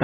第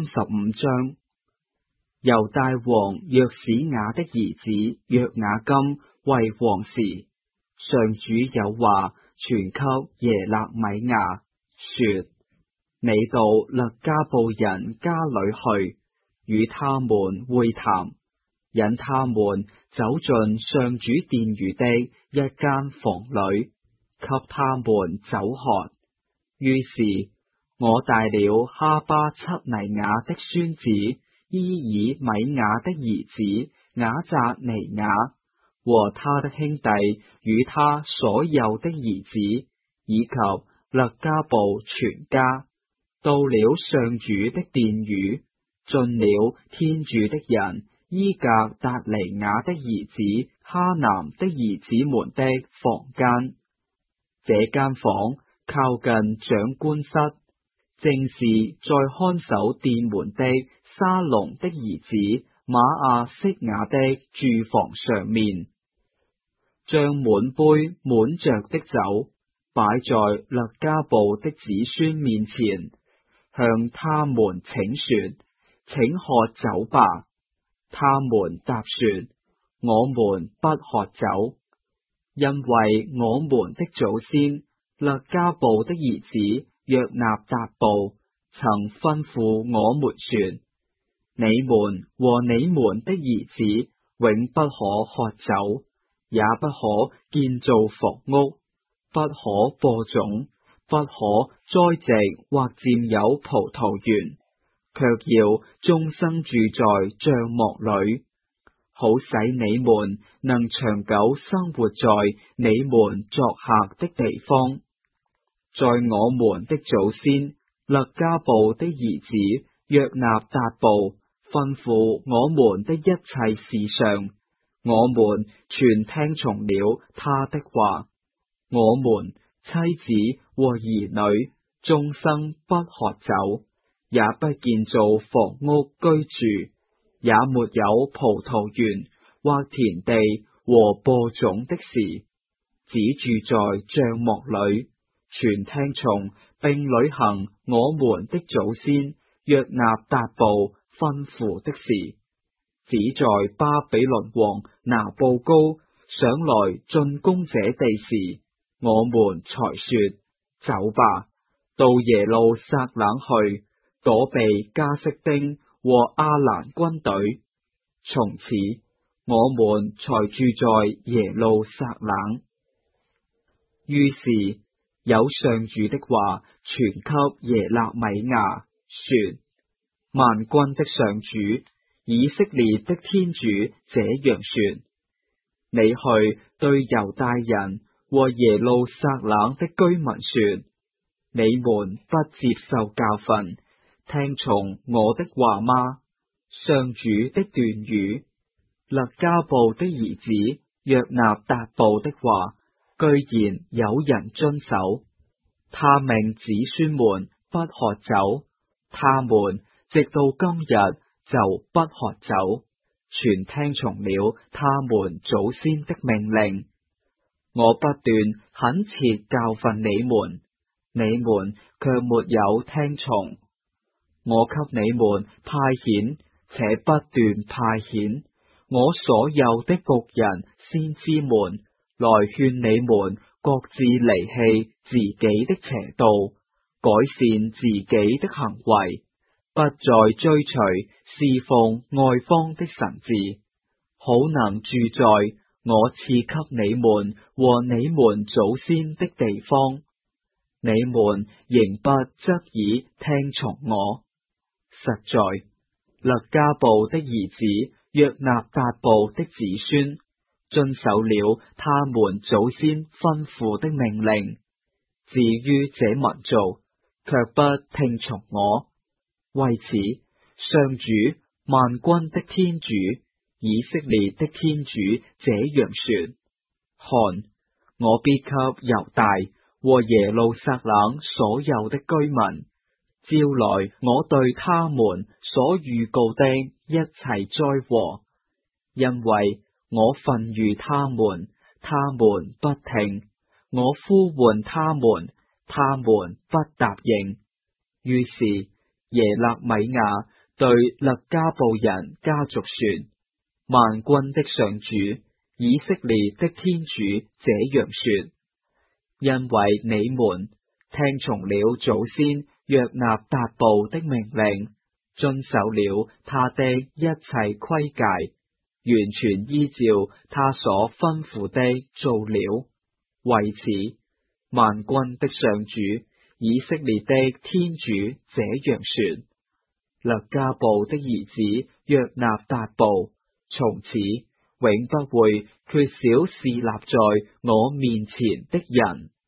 35章，猶大王約史雅的兒子約雅金為王時，上主有話傳給耶肋米亞，說：你到勒加布人家裏去，與他們會談，引他們走進上主殿宇的一間房裏，給他們酒喝。於是我帶了哈巴七尼雅的孫子伊爾米亞的兒子雅匝尼雅和他的兄弟與他所有的兒子，以及勒加布全家，到了上主的殿宇，進了天主的人伊格達尼雅的兒子哈南的兒子們的房間。這間房靠近長官室，正是在看守殿門的沙龍的兒子瑪亞色雅的住房上面，將滿杯滿着的酒擺在勒加布的子孫面前，向他們請說：請喝酒吧。他們答說：我們不喝酒，因為我們的祖先勒加布的兒子約納達布曾吩咐我們說：你們和你們的兒子永不可喝酒，也不可建造房屋，不可播種，不可栽植或佔有葡萄園，卻要終生住在帳幕裏，好使你們能長久生活在你們作客的地方。在我們的祖先勒加布的兒子約納達布吩咐我們的一切事上，我們全聽從了他的話。我們妻子和兒女終生不喝酒，也不建造房屋居住，也沒有葡萄園或田地和播種的事，只住在帳幕裏，全聽從並履行我們的祖先約納達布吩咐的事。只在巴比倫王拿布高上來進攻這地時，我們才說：走吧，到耶路撒冷去，躲避加色丁和亞蘭軍隊。從此我們才住在耶路撒冷。於是有上主的話傳給耶肋米亞，說：萬軍的上主以色列的天主這樣說：你去對猶大人和耶路撒冷的居民說，你們不接受教訓，聽從我的話嗎？上主的斷語，勒加布的兒子約納達布的話，居然有人遵守。他命子孫們不喝酒，他們直到今日就不喝酒，全聽從了他們祖先的命令。我不斷懇切教訓你們，你們卻沒有聽從。我給你們派遣，且不斷派遣我所有的僕人先知們，來勸你們各自離棄自己的邪道，改善自己的行為，不再追隨侍奉外方的神祇，好能住在我賜給你們和你們祖先的地方。你們仍不側耳聽從我。實在勒加布的兒子約納達布的子孫遵守了他們祖先吩咐的命令，至於這民族卻不聽從我。為此，上主萬軍的天主以色列的天主這樣說：看，我必給猶大和耶路撒冷所有的居民招來我對他們所預告的一切災禍，因為我訓諭他們，他們不聽；我呼喚他們，他們不答應。於是耶勒米亞對勒加布人家族說：萬軍的上主，以色列的天主這樣說，因為你們聽從了祖先約納達布的命令，遵守了他的一切規誡，完全依照他所吩咐的做了。為此，萬軍的上主，以色列的天主這樣說：勒加布的兒子約納達布，從此永不會缺少侍立在我面前的人。